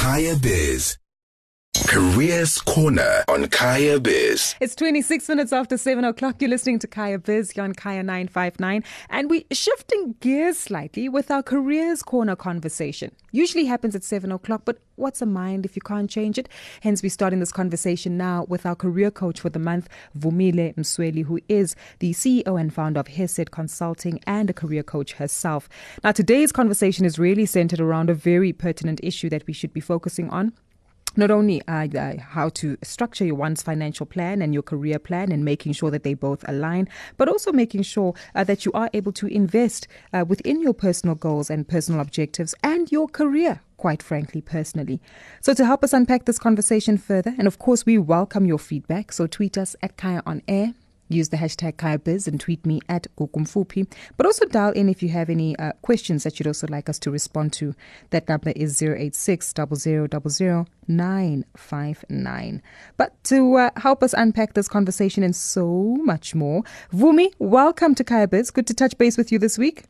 Kaya Biz. Careers Corner on Kaya Biz. It's 26 minutes after 7 o'clock. You're listening to Kaya Biz. You're on Kaya 959. And we're shifting gears slightly with our Careers Corner conversation. Usually happens at 7 o'clock, but what's a mind if you can't change it? Hence, we're starting this conversation now with our career coach for the month, Vumile Msweli, who is the CEO and founder of Hesed Consulting and a career coach herself. Now, today's conversation is really centered around a very pertinent issue that we should be focusing on. Not only how to structure one's financial plan and your career plan and making sure that they both align, but also making sure that you are able to invest within your personal goals and personal objectives and your career, quite frankly, personally. So to help us unpack this conversation further, and of course, we welcome your feedback. So tweet us at Kaya On Air. Use the hashtag KayaBiz and tweet me at Gukumfupi. But also dial in if you have any questions that you'd also like us to respond to. That number is 086 0000 959. But to help us unpack this conversation and so much more, Vumi, welcome to KayaBiz. Good to touch base with you this week.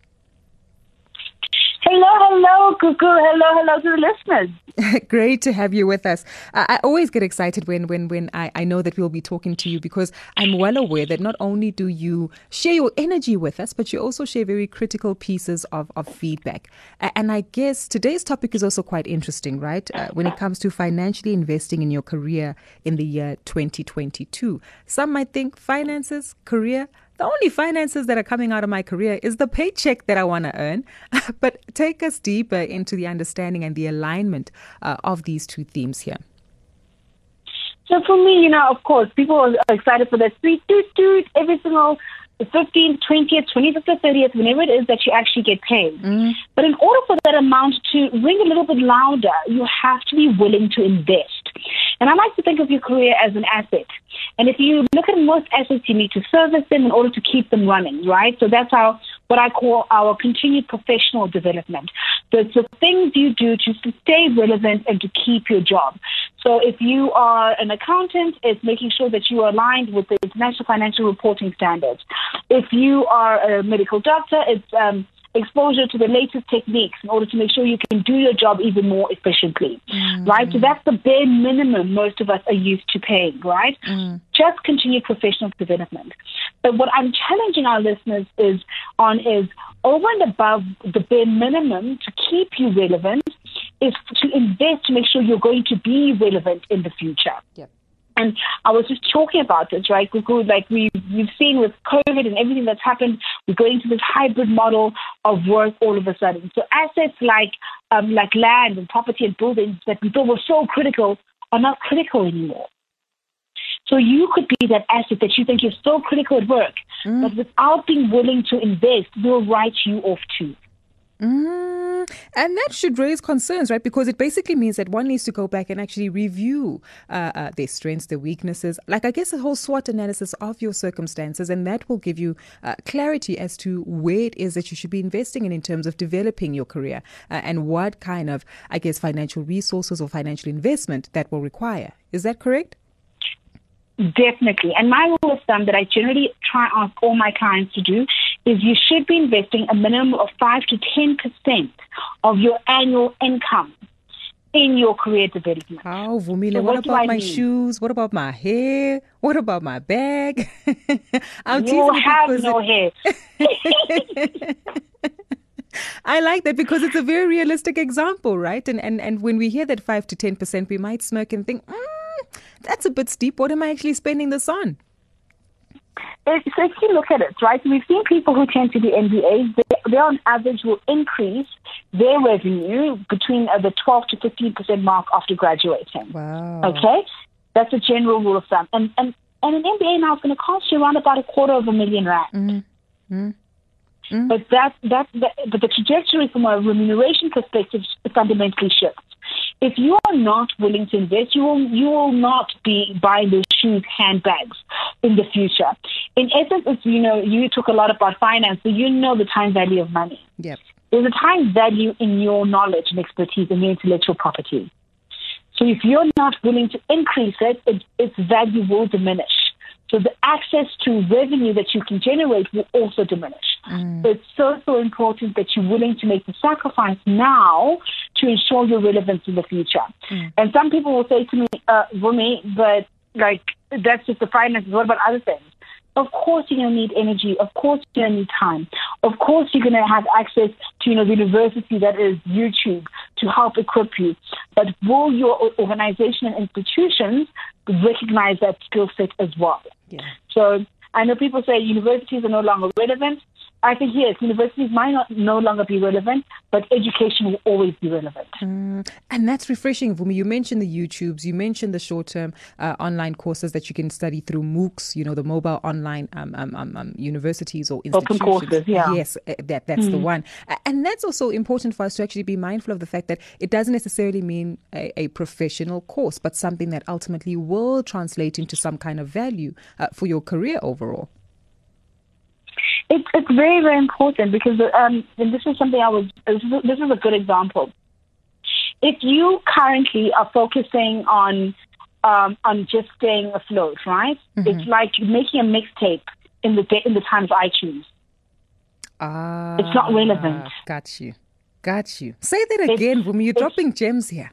Hello, Cuckoo. Hello to the listeners. Great to have you with us. I always get excited when I know that we'll be talking to you, because I'm well aware that not only do you share your energy with us, but you also share very critical pieces of feedback. And I guess today's topic is also quite interesting, right? When it comes to financially investing in your career in the year 2022. Some might think finances, career, the only finances that are coming out of my career is the paycheck that I want to earn. But take us deeper into the understanding and the alignment of these two themes here. So for me, of course, people are excited for that sweet toot every single 15th, 20th, 25th, or 30th, whenever it is that you actually get paid. But in order for that amount to ring a little bit louder, you have to be willing to invest. And I like to think of your career as an asset. And if you look at most assets, you need to service them in order to keep them running, right? So that's what I call our continued professional development. So it's the things you do to stay relevant and to keep your job. So if you are an accountant, it's making sure that you are aligned with the International Financial Reporting Standards. If you are a medical doctor, it's exposure to the latest techniques in order to make sure you can do your job even more efficiently, right? So that's the bare minimum most of us are used to paying, right? Just continue professional development. But what I'm challenging our listeners is over and above the bare minimum to keep you relevant is to invest to make sure you're going to be relevant in the future. Yep. And I was just talking about this, right? Like we've seen with COVID and everything that's happened, we're going to this hybrid model of work all of a sudden. So assets like land and property and buildings that we thought were so critical are not critical anymore. So you could be that asset that you think is so critical at work, but without being willing to invest, will write you off too. And that should raise concerns, right? Because it basically means that one needs to go back and actually review their strengths, their weaknesses, like I guess a whole SWOT analysis of your circumstances, and that will give you clarity as to where it is that you should be investing in terms of developing your career and what kind of, I guess, financial resources or financial investment that will require. Is that correct? Definitely. And my rule of thumb that I generally try and ask all my clients to do is you should be investing a minimum of 5 to 10% of your annual income in your career development. Oh, Vumile, what about my shoes? What about my hair? What about my bag? You have no hair. I like that because it's a very realistic example, right? And when we hear that 5 to 10%, we might smirk and think, that's a bit steep. What am I actually spending this on? So if you look at it, right, we've seen people who tend to be MBAs, they on average will increase their revenue between the 12 to 15% mark after graduating. Wow. Okay? That's a general rule of thumb. And an MBA now is going to cost you around about R250,000. But but the trajectory from a remuneration perspective fundamentally shifts. If you are not willing to invest, you will not be buying those shoes, handbags in the future. In essence, it's, you talk a lot about finance, so you know the time value of money. Yep. There's a time value in your knowledge and expertise and your intellectual property. So if you're not willing to increase it, its value will diminish. So the access to revenue that you can generate will also diminish. So it's so important that you're willing to make the sacrifice now to ensure your relevance in the future. And some people will say to me, Vumi, but like that's just the finances. What about other things? Of course you're going to need energy. Of course you're going to need time. Of course you're going to have access to, the university that is YouTube to help equip you. But will your organization and institutions recognize that skill set as well? Yeah. So I know people say universities are no longer relevant. I think, yes, universities might no longer be relevant, but education will always be relevant. And that's refreshing, Vumi. You mentioned the YouTubes, you mentioned the short-term online courses that you can study through MOOCs, the mobile online universities or institutions. Open courses, yeah. Yes, that's the one. And that's also important for us to actually be mindful of the fact that it doesn't necessarily mean a professional course, but something that ultimately will translate into some kind of value for your career overall. It's very, very important because and this is something this is a good example. If you currently are focusing on just staying afloat, right? It's like making a mixtape in the time of iTunes. It's not relevant. Got you. Say that again, Vumi. You're dropping gems here.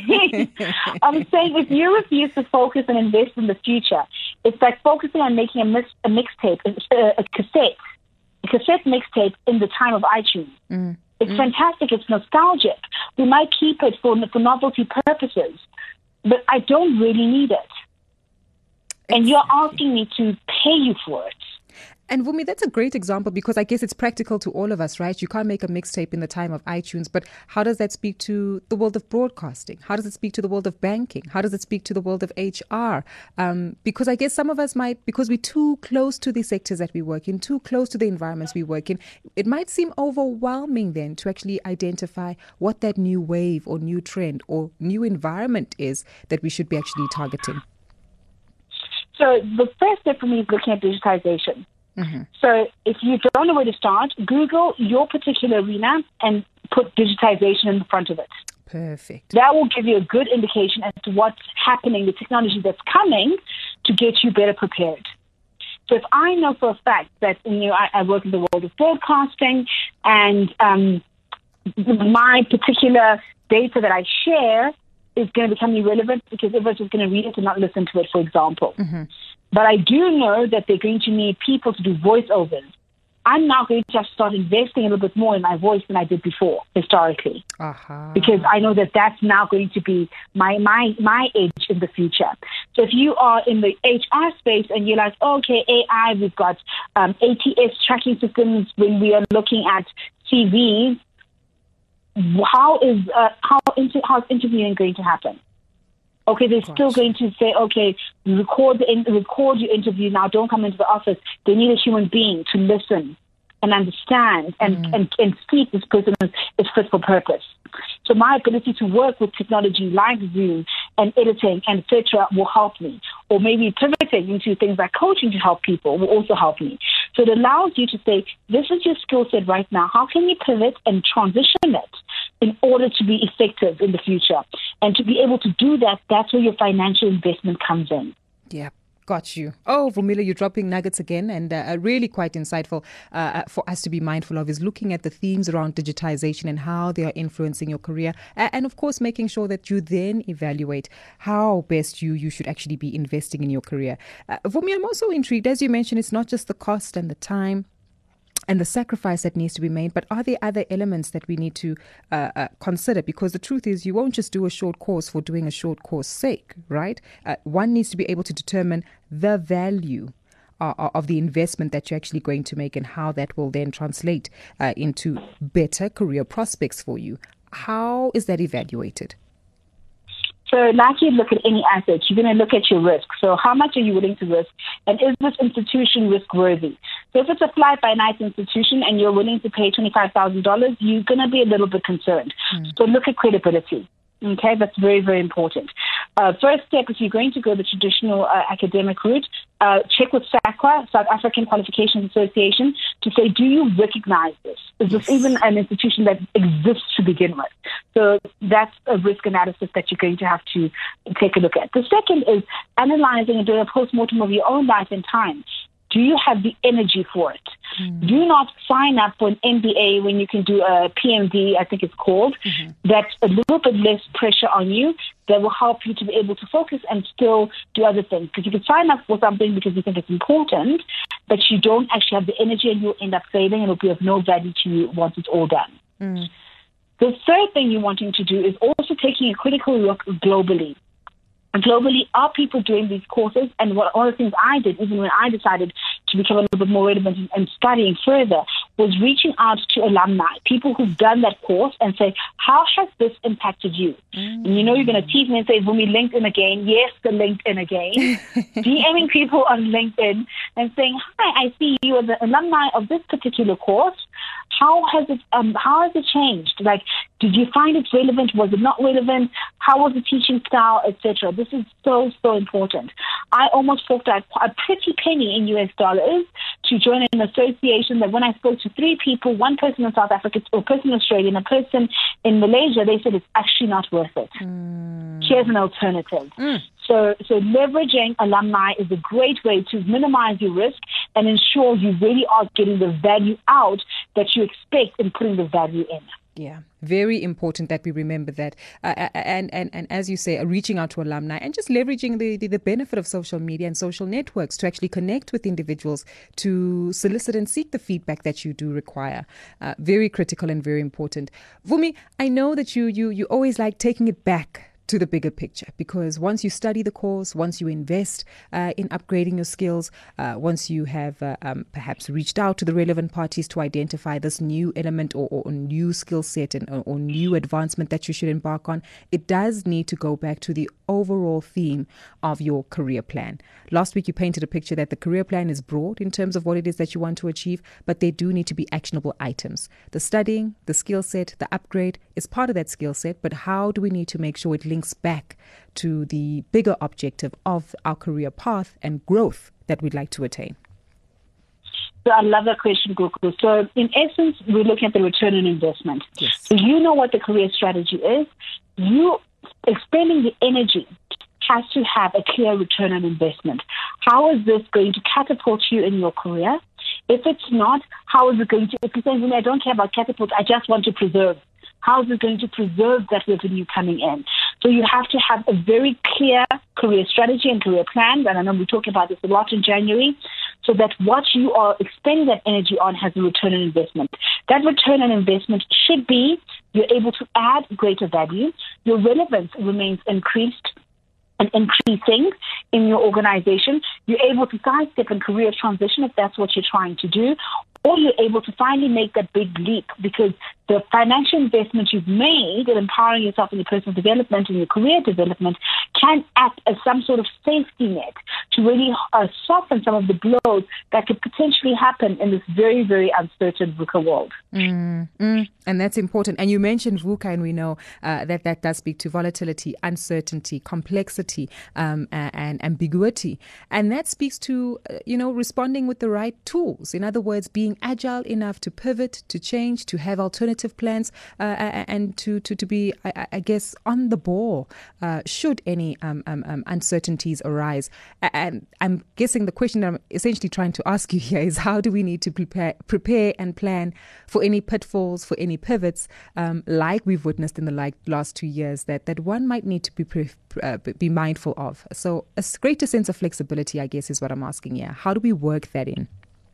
I'm saying if you refuse to focus and invest in the future, it's like focusing on making a mixtape, a cassette mixtape in the time of iTunes. It's fantastic. It's nostalgic. We might keep it for novelty purposes, but I don't really need it. And you're asking me to pay you for it. And Vumi, that's a great example because I guess it's practical to all of us, right? You can't make a mixtape in the time of iTunes, but how does that speak to the world of broadcasting? How does it speak to the world of banking? How does it speak to the world of HR? Because I guess some of us might, because we're too close to the sectors that we work in, too close to the environments we work in, it might seem overwhelming then to actually identify what that new wave or new trend or new environment is that we should be actually targeting. So the first step for me is looking at digitization. So if you don't know where to start, Google your particular arena and put digitization in the front of it. Perfect. That will give you a good indication as to what's happening, the technology that's coming to get you better prepared. So if I know for a fact that I work in the world of broadcasting and my particular data that I share is going to become irrelevant because everyone's just going to read it and not listen to it, for example. But I do know that they're going to need people to do voiceovers. I'm now going to have to start investing a little bit more in my voice than I did before, historically. Because I know that that's now going to be my edge in the future. So if you are in the HR space and you're like, okay, AI, we've got ATS tracking systems when we are looking at CVs, how's interviewing going to happen? Okay, they're still going to say, okay, record your interview now. Don't come into the office. They need a human being to listen and understand and speak. This person is fit for purpose. So my ability to work with technology like Zoom and editing and etc. will help me. Or maybe pivoting into things like coaching to help people will also help me. So it allows you to say, this is your skill set right now. How can you pivot and transition it in order to be effective in the future? And to be able to do that, that's where your financial investment comes in. Yeah. Got you. Oh, Vumile, you're dropping nuggets again, and really quite insightful for us to be mindful of is looking at the themes around digitization and how they are influencing your career, and of course making sure that you then evaluate how best you should actually be investing in your career. Vumi, I'm also intrigued, as you mentioned, it's not just the cost and the time and the sacrifice that needs to be made, but are there other elements that we need to consider? Because the truth is, you won't just do a short course for doing a short course sake, right? One needs to be able to determine the value of the investment that you're actually going to make and how that will then translate into better career prospects for you. How is that evaluated? So like you look at any asset, you're going to look at your risk. So how much are you willing to risk? And is this institution risk worthy? So if it's a fly-by-night institution and you're willing to pay $25,000, you're going to be a little bit concerned. So look at credibility. Okay, that's very, very important. First step, if you're going to go the traditional academic route, check with SAQA, South African Qualifications Association, to say, do you recognize this? Is this even an institution that exists to begin with? So that's a risk analysis that you're going to have to take a look at. The second is analyzing and doing a postmortem of your own life and time. Do you have the energy for it? Do not sign up for an MBA when you can do a PMD, I think it's called. That's a little bit less pressure on you, that will help you to be able to focus and still do other things. Because you can sign up for something because you think it's important, but you don't actually have the energy, and you'll end up failing, and it'll be of no value to you once it's all done. The third thing you're wanting to do is also taking a critical look globally. Globally, are people doing these courses? And one of the things I did, even when I decided to become a little bit more relevant and studying further, was reaching out to alumni, people who've done that course, and say, how has this impacted you? And you know you're going to tease me and say, Vumi, LinkedIn again. Yes, the LinkedIn again. DMing people on LinkedIn and saying, hi, I see you as an alumni of this particular course. How has it changed? Like, did you find it relevant? Was it not relevant? How was the teaching style, etc.? This is so, so important. I almost forked out a pretty penny in US dollars to join an association that when I spoke to 3 people, one person in South Africa, a person in Australia, and a person in Malaysia, they said it's actually not worth it. Here's an alternative. So leveraging alumni is a great way to minimize your risk and ensure you really are getting the value out that you expect in putting the value in. Yeah, very important that we remember that. And as you say, reaching out to alumni and just leveraging the benefit of social media and social networks to actually connect with individuals, to solicit and seek the feedback that you do require. Very critical and very important. Vumi, I know that you always like taking it back to the bigger picture, because once you study the course, once you invest in upgrading your skills, once you have perhaps reached out to the relevant parties to identify this new element or new skill set or new advancement that you should embark on, it does need to go back to the overall theme of your career plan. Last week you painted a picture that the career plan is broad in terms of what it is that you want to achieve, but they do need to be actionable items. The studying, the skill set, the upgrade is part of that skill set, but how do we need to make sure it links back to the bigger objective of our career path and growth that we'd like to attain? So I love that question, Gugu. So in essence, we're looking at the return on investment. Yes. So you know what the career strategy is. You expending the energy has to have a clear return on investment. How is this going to catapult you in your career? If it's not, how is it going to, if you're saying, I don't care about catapult, I just want to preserve. How is it going to preserve that revenue coming in? So you have to have a very clear career strategy and career plan. And I know we talked about this a lot in January, so that what you are expending that energy on has a return on investment. That return on investment should be you're able to add greater value, your relevance remains increased and increasing in your organization, you're able to sidestep and career transition if that's what you're trying to do, or you're able to finally make that big leap because the financial investment you've made in empowering yourself in your personal development and your career development can act as some sort of safety net to really soften some of the blows that could potentially happen in this very, very uncertain VUCA world. And that's important. And you mentioned VUCA, and we know that does speak to volatility, uncertainty, complexity, and ambiguity. And that speaks to, responding with the right tools. In other words, being agile enough to pivot, to change, to have alternative plans, and to be, I guess, on the ball should any uncertainties arise. And I'm guessing the question that I'm essentially trying to ask you here is, how do we need to prepare and plan for any pitfalls, for any pivots, like we've witnessed in the last 2 years that one might need to be mindful of? So a greater sense of flexibility, I guess, is what I'm asking here. How do we work that in?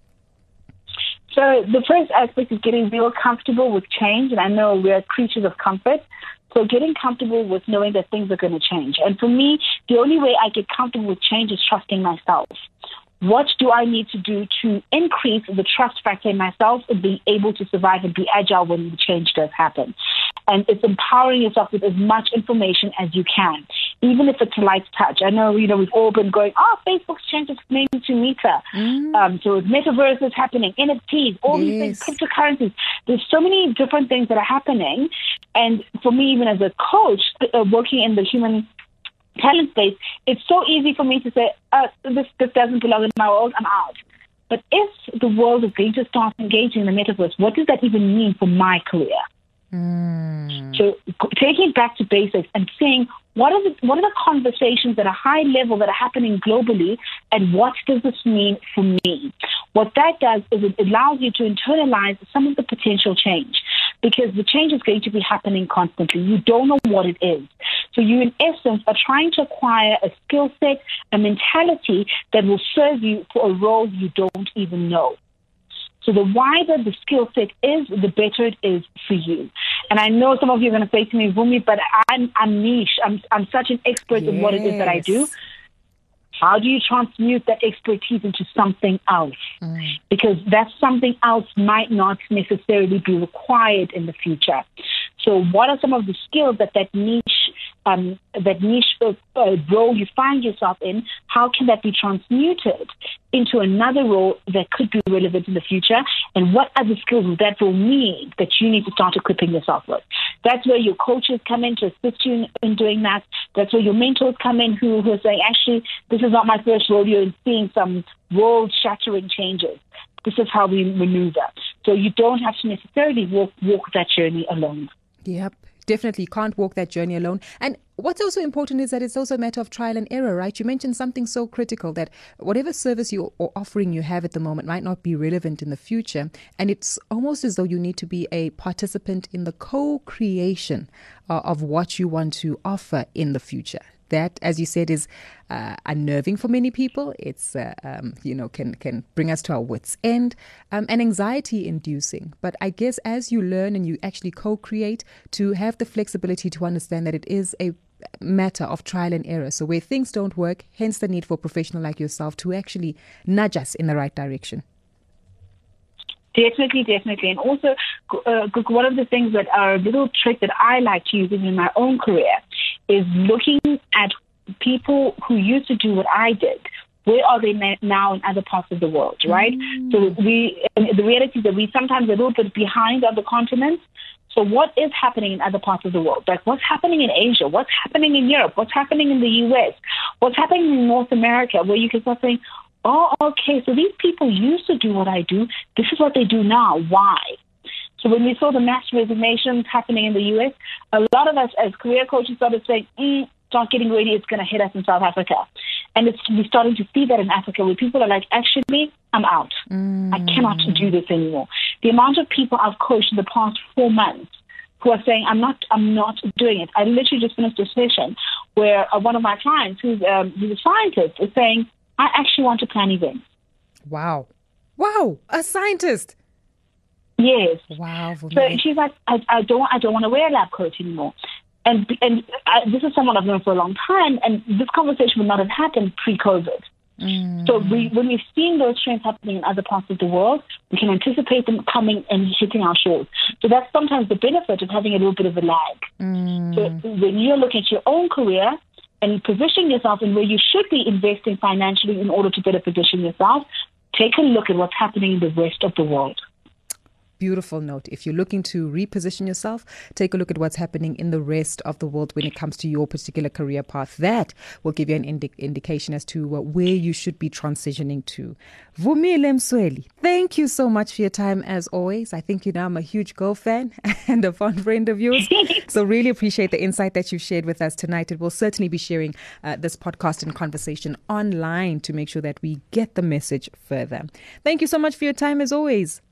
So the first aspect is getting real comfortable with change. And I know we're creatures of comfort. So getting comfortable with knowing that things are going to change. And for me, the only way I get comfortable with change is trusting myself. What do I need to do to increase the trust factor in myself and being able to survive and be agile when the change does happen? And it's empowering yourself with as much information as you can, even if it's a light touch. I know, we've all been going, Facebook's changed its name to Meta. So metaverse is happening, NFTs, all these things, cryptocurrencies. There's so many different things that are happening. And for me, even as a coach, working in the human talent space, it's so easy for me to say, this doesn't belong in my world, I'm out. But if the world is going to start engaging in the metaverse, what does that even mean for my career? So taking it back to basics and saying, what are the conversations at a high level that are happening globally, and what does this mean for me? What that does is it allows you to internalize some of the potential change, because the change is going to be happening constantly. You don't know what it is. So you, in essence, are trying to acquire a skill set, a mentality that will serve you for a role you don't even know. So the wider the skill set is, the better it is for you. And I know some of you are going to say to me, Vumi, but I'm niche. I'm such an expert in what it is that I do. How do you transmute that expertise into something else? Because that something else might not necessarily be required in the future. So what are some of the skills that niche role you find yourself in? How can that be transmuted into another role that could be relevant in the future? And what other skills will that role need that you need to start equipping yourself with? That's where your coaches come in to assist you in doing that. That's where your mentors come in who are saying, actually, this is not my first rodeo in seeing some world-shattering changes. This is how we maneuver. So you don't have to necessarily walk that journey alone. Yep. Definitely can't walk that journey alone. And what's also important is that it's also a matter of trial and error, right? You mentioned something so critical, that whatever service or offering you have at the moment might not be relevant in the future. And it's almost as though you need to be a participant in the co-creation of what you want to offer in the future. That, as you said, is unnerving for many people. It's, can bring us to our wits' end and anxiety-inducing. But I guess as you learn and you actually co-create, to have the flexibility to understand that it is a matter of trial and error. So where things don't work, hence the need for a professional like yourself to actually nudge us in the right direction. Definitely. And also, one of the things that are a little trick that I like to use in my own career is looking at people who used to do what I did. Where are they now in other parts of the world, right? So the reality is that we sometimes are a little bit behind other continents. So what is happening in other parts of the world? Like, what's happening in Asia? What's happening in Europe? What's happening in the US? What's happening in North America? Where you can start saying, oh, okay, so these people used to do what I do. This is what they do now. Why? So when we saw the mass resignations happening in the U.S., a lot of us as career coaches started saying, start getting ready, it's going to hit us in South Africa. And we're starting to see that in Africa, where people are like, actually, I'm out. I cannot do this anymore. The amount of people I've coached in the past 4 months who are saying, I'm not doing it. I literally just finished a session where one of my clients, who's a scientist, is saying, I actually want to plan events. Wow, a scientist. Yes. Wow. So she's like, I don't want to wear a lab coat anymore. And this is someone I've known for a long time, and this conversation would not have happened pre-COVID. So when we've seen those trends happening in other parts of the world, we can anticipate them coming and hitting our shores. So that's sometimes the benefit of having a little bit of a lag. So when you're looking at your own career and position yourself in where you should be investing financially in order to better position yourself, take a look at what's happening in the rest of the world. Beautiful note. If you're looking to reposition yourself, take a look at what's happening in the rest of the world when it comes to your particular career path. That will give you an indication as to where you should be transitioning to. Vumile Msweli, thank you so much for your time as always. I think you know I'm a huge Go fan and a fond friend of yours. So really appreciate the insight that you've shared with us tonight. It will certainly be sharing this podcast and conversation online to make sure that we get the message further. Thank you so much for your time as always.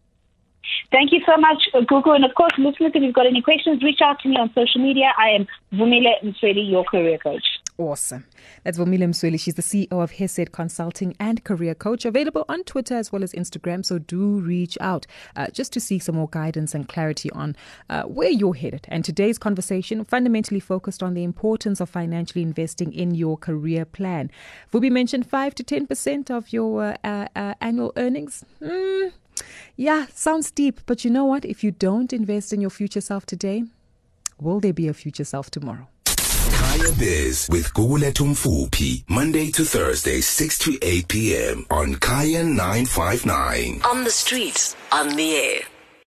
Thank you so much, Gugu. And of course, listeners, if you've got any questions, reach out to me on social media. I am Vumile Msweli, your career coach. Awesome. That's Vumile Msweli. She's the CEO of Hesed Consulting and Career Coach, available on Twitter as well as Instagram. So do reach out just to seek some more guidance and clarity on where you're headed. And today's conversation fundamentally focused on the importance of financially investing in your career plan. Vubi mentioned 5 to 10% of your annual earnings. Yeah, sounds deep, but you know what? If you don't invest in your future self today, will there be a future self tomorrow? Kaya Biz with Gugulethu Mfuphi, Monday to Thursday, 6 to 8 p.m. on Kaya 959. On the street, on the air.